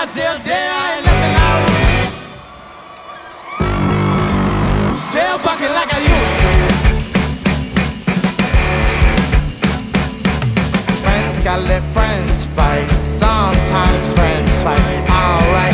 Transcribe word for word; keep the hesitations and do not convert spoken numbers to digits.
still there ain't nothing I would. Still bucking like I used to. Friends gotta let friends fight. Sometimes friends